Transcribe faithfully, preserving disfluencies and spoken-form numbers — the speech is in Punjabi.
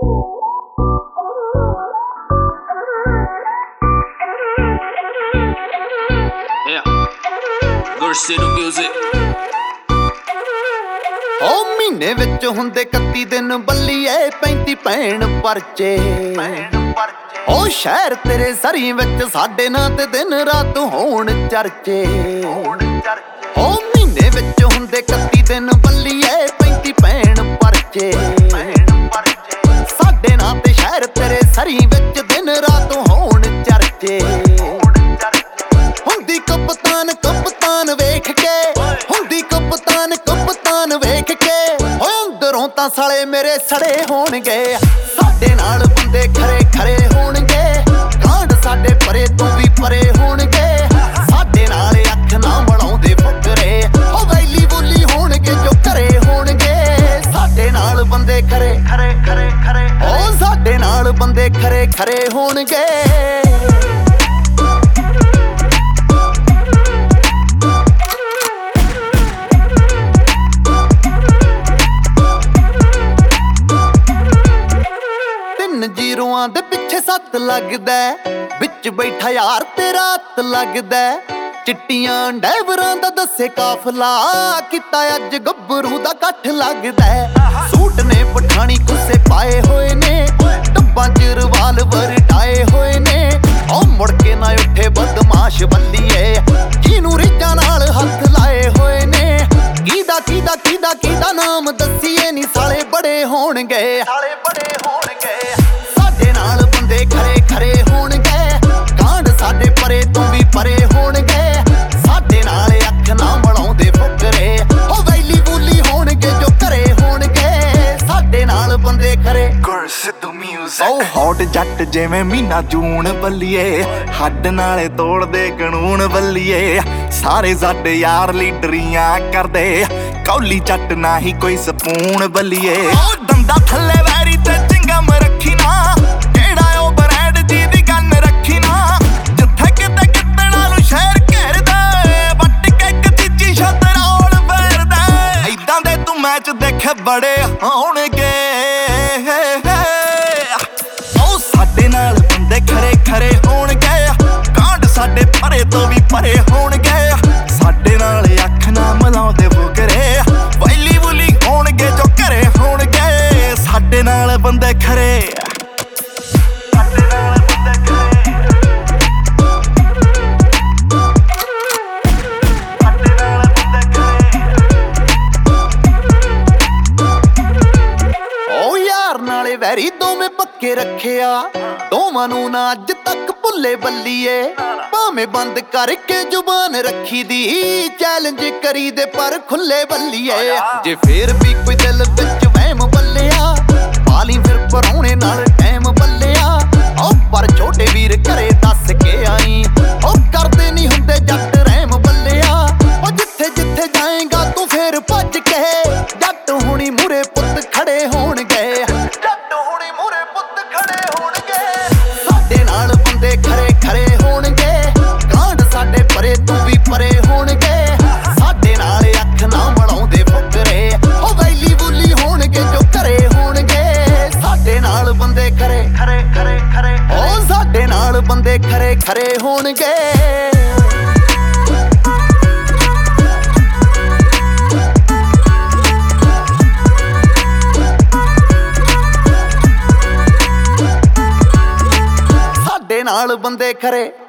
ਓ ਮਹੀਨੇ ਵਿੱਚ ਹੁੰਦੇ ਇਕੱਤੀ ਦਿਨ ਬੱਲੀਏ ਪੈਂਤੀ ਭੈਣ ਪਰਚੇ। ਓ ਸ਼ਹਿਰ ਤੇਰੇ ਸਰੀ ਵਿੱਚ ਸਾਡੇ ਨਾਂ ਤੇ ਦਿਨ ਰਾਤ ਹੋਣ ਚਰਚੇ। ਓ ਮਹੀਨੇ ਵਿੱਚ ਹੁੰਦੇ ਇਕੱਤੀ ਦਿਨ ਬੱਲੀਏ ਪੈਂਤੀ ਭੈਣ ਪਰਚੇ। ਸਾਡੇ ਨਾਂ ਤੇ ਸ਼ਹਿਰ ਤੇਰੇ ਸਰੀ ਵਿੱਚ ਦਿਨ ਰਾਤ ਹੋਣ ਚਰਚੇ। ਹੁੰਦੀ ਕਪਤਾਨ ਕਪਤਾਨ ਵੇਖ ਕੇ, ਹੁੰਦੀ ਕਪਤਾਨ ਕਪਤਾਨ ਵੇਖ ਕੇ, ਓ ਅੰਦਰੋਂ ਤਾਂ ਸਾਲੇ ਮੇਰੇ ਸੜੇ ਹੋਣਗੇ। ਸਾਡੇ ਨਾਲ ਬੰਦੇ ਖਰੇ ਖਰੇ ਹੋਣਗੇ, ਕਾਂਡ ਸਾਡੇ ਪਰੇ ਤੋਂ ਵੀ ਪਰੇ ਹੋਣਗੇ। ਸਾਡੇ ਨਾਲ ਅੱਖ ਨਾ ਮਲਾਉਂਦੇ ਫੁਕਰੇ, ਓ ਵੈਲੀ ਬੋਲੀ ਹੋਣਗੇ ਜੋ ਘਰੇ ਹੋਣਗੇ। ਸਾਡੇ ਨਾਲ ਬੰਦੇ ਖਰੇ ਖਰੇ ਖਰੇ ਖਰੇ, ਓ ਸਾਡੇ ਨਾਲ ਬੰਦੇ ਖਰੇ ਖਰੇ ਹੋਣਗੇ। ਜੀਰੋਆਂ ਦੇ ਪਿੱਛੇ ਸੱਤ ਲੱਗਦਾ, ਵਿੱਚ ਬੈਠਾ ਯਾਰ ਤੇ ਰਾਤ ਲੱਗਦਾ। ਚਿੱਟੀਆਂ ਡੈਵਰਾਂ ਦਾ ਦੱਸੇ ਕਾਫਲਾ, ਕੀਤਾ ਅੱਜ ਗੱਭਰੂ ਦਾ ਇਕੱਠ ਲੱਗਦਾ। ਸੂਟ ਨੇ ਪਠਾਣੀ ਕੁੱਸੇ ਪਾਏ ਹੋਏ ਨੇ, ਡੱਬਾਂ ਚ ਰਿਵਾਲਵਰ ਟਾਏ ਹੋਏ ਨੇ। ਓ ਮੁੜ ਕੇ ਨਾ ਉੱਠੇ ਬਦਮਾਸ਼ ਬੱਲੀਏ, ਜਿਹਨੂੰ ਰੀਝਾਂ ਨਾਲ ਹੱਥ ਲਾਏ ਹੋਏ ਨੇ। ਕਿਹਦਾ ਕਿਹਦਾ ਕਿਹਦਾ ਕਿਹਦਾ ਨਾਮ ਦੱਸੀਏ ਨੀ, ਸਾਲੇ ਬੜੇ ਹੋਣਗੇ, ਸਾਲੇ ਬੜੇ ਹੋਣਗੇ। ਸਾਡੇ ਨਾਲ ਬੰਦੇ ਖਰੇ ਖਰੇ ਹੋਣਗੇ, ਕਾਂਡ ਸਾਡੇ ਪਰੇ ਤੋਂ ਵੀ ਪਰੇ ਹੋਣਗੇ। ਸਾਡੇ ਨਾਲ ਅੱਖ ਨਾ ਮਲਾਉਂਦੇ ਫੁਕਰੇ, ਓ ਵੈਲੀ ਬੋਲੀ ਹੋਣਗੇ ਜੋ ਘਰੇ ਹੋਣਗੇ। ਸਾਡੇ ਨਾਲ ਬੰਦੇ ਖਰੇ ਸਿੱਧੂ ਮਿਊਜ਼ਿਕ। ਓ ਹੌਟ ਜੱਟ ਜਿਵੇਂ ਮਹੀਨਾ ਜੂਨ ਬੱਲੀਏ, ਹੱਡ ਨਾਲੇ ਤੋੜਦੇ ਕਾਨੂੰਨ ਬੱਲੀਏ। ਸਾਰੇ ਸਾਡੇ ਯਾਰ ਲੀਡਰੀਆਂ ਕਰਦੇ, ਕੌਲੀ ਚੱਟ ਨਾ ਹੀ ਕੋਈ ਸਪੂਨ ਬੱਲੀਏ। ਓ ਦੰਦਾ ਥੱਲੇ ਵੈਰੀ ਤੇ ਚਿੰਗਮ ਰੱਖੀ ਨਾ, ਕਿਹੜਾ ਉਹ ਬਰੈਡ ਜੀ ਦੀ ਗੰਨ ਰੱਖੀ ਨਾ। ਜਿੱਥੇ ਕਿਤੇ ਕਿਤੇ ਨਾਲੋਂ ਸ਼ਹਿਰ ਘੇਰਦਾ, ਵੱਟ ਕੇ ਇੱਕ ਤੀਜੀ ਸ਼ਤਰੌਲ ਫੇਰਦਾ। ਏਦਾਂ ਦੇ ਤੂੰ ਮੈਚ ਦੇਖੇ ਬੜੇ ਹੋਣਗੇ। ਓ ਸਾਡੇ ਨਾਲ ਬੰਦੇ ਖਰੇ ਖਰੇ ਹੋਣਗੇ, ਕਾਂਡ ਸਾਡੇ ਪਰੇ ਤੋਂ ਵੀ ਪਰੇ ਹੋਣਗੇ। ਸਾਡੇ ਨਾਲ ਅੱਖ ਨਾ ਮਲਾਉਂਦੇ ਫੁਕਰੇ, ਵੈਲੀ ਬੁਲੀ ਹੋਣਗੇ ਜੋ ਘਰੇ ਹੋਣਗੇ। ਸਾਡੇ ਨਾਲ ਬੰਦੇ ਖਰੇ, ਸਾਡੇ ਨਾਲ ਬੰਦੇ ਖਰੇ, ਸਾਡੇ ਨਾਲ ਬੰਦੇ ਖਰੇ। ਓ ਯਾਰ ਨਾਲੇ ਵੈਰੀ ਦੋਵੇਂ ਪੱਕੇ ਰੱਖਿਆ, ਦੋਵਾਂ ਨੂੰ ਨਾ ਅੱਜ ਤੱਕ ਭੁੱਲੇ ਬੱਲੀਏ। ਭਾਵੇਂ ਬੰਦ ਕਰਕੇ ਜ਼ੁਬਾਨ ਰੱਖੀ ਦੀ, ਚੈਲੰਜ ਕਰੀ ਦੇ ਪਰ ਖੁੱਲੇ ਬੱਲੀਏ। ਜੇ ਫੇਰ ਵੀ ਕੋਈ ਦਿਲ ਵਿੱਚ ਵਹਿਮ ਬੱਲਿਆ, ਪਾਲੀ ਫਿਰ ਪਰਾਉਣੇ ਨਾਲ ਟਾਈਮ ਬੱਲਿਆ। ਓ ਪਰ ਛੋਟੇ ਵੀਰ ਘਰੇ ਦੱਸ ਕੇ ਆਈ, ਓ ਕਰਦੇ ਨਹੀਂ ਹੁੰਦੇ ਜੱਟ ਰਹਿਮ ਬੱਲਿਆ। ਓ ਜਿੱਥੇ ਜਿੱਥੇ ਜਾਏਗਾ ਤੂੰ ਫੇਰ ਭੱਜ ਕੇ, ਜੱਟ ਹੁਣੀ ਮੂਰੇ ਪੁੱਤ ਖੜੇ ਹੋਣਗੇ। ਜੱਟ ਹੁਣੀ ਮੂਰੇ ਪੁੱਤ ਖੜੇ ਹੋਣਗੇ। ਸਾਡੇ ਨਾਲ ਬੰਦੇ ਖਰੇ ਖਰੇ ਹੋਣਗੇ, ਕਾਂਡ ਸਾਡੇ ਪਰੇ ਤੋਂ ਵੀ ਪਰੇ ਹੋਣਗੇ। ਸਾਡੇ ਨਾਲ ਅੱਖ ਨਾ ਮਲਾਉਂਦੇ ਫੁਕਰੇ, ਓ ਵੈਲੀ ਬੋਲੀ ਹੋਣਗੇ ਜੋ ਘਰੇ ਹੋਣਗੇ। ਸਾਡੇ ਨਾਲ ਬੰਦੇ ਖਰੇ ਖਰੇ ਖਰੇ ਖਰੇ, ਓ ਸਾਡੇ ਨਾਲ ਬੰਦੇ ਖਰੇ ਖਰੇ ਹੋਣਗੇ। ਸਾਡੇ ਨਾਲ ਬੰਦੇ ਖਰੇ